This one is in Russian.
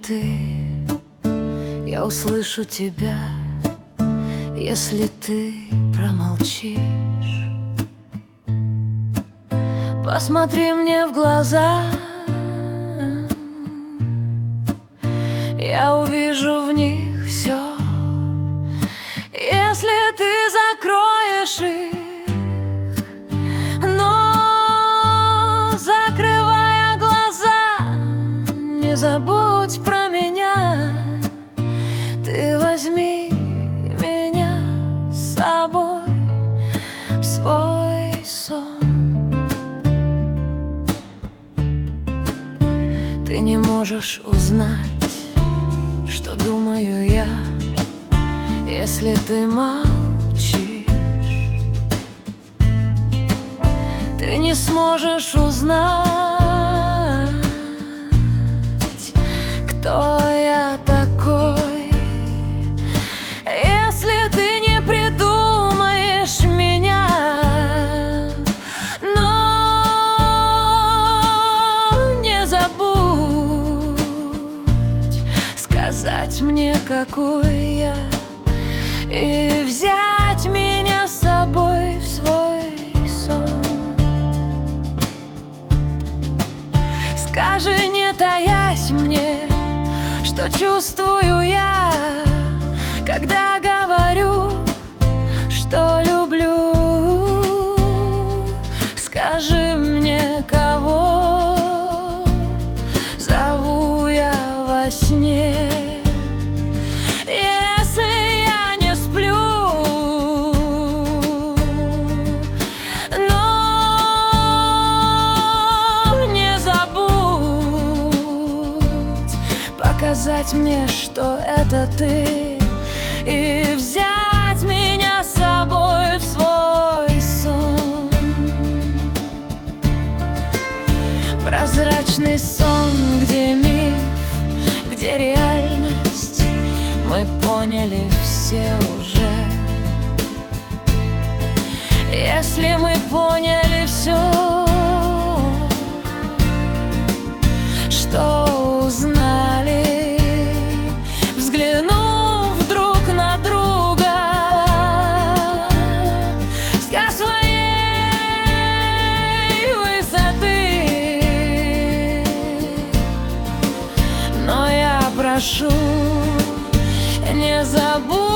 ты, я услышу тебя, если ты промолчишь. Посмотри мне в глаза, я увижу в них все. Если ты закроешь их, но закрывая глаза, не забудь про меня. Ты возьми меня с собой в свой сон. Ты не можешь узнать, что думаю я, если ты молчишь. Ты не сможешь узнать, кто я такой, если ты не придумаешь меня. Но не забудь сказать мне, какой я, и взять меня с собой в свой сон. Скажи, не таясь мне, что чувствую я, когда говорю, что люблю. Скажи мне, кого зову я во сне, если я не сплю. Но не забудь показать мне, что это ты, и взять меня с собой в свой сон. Прозрачный сон, где миф, где реальность, мы поняли все уже. Если мы поняли все, что узнали, взглянув друг на друга с своей высоты. Но я прошу, не забудь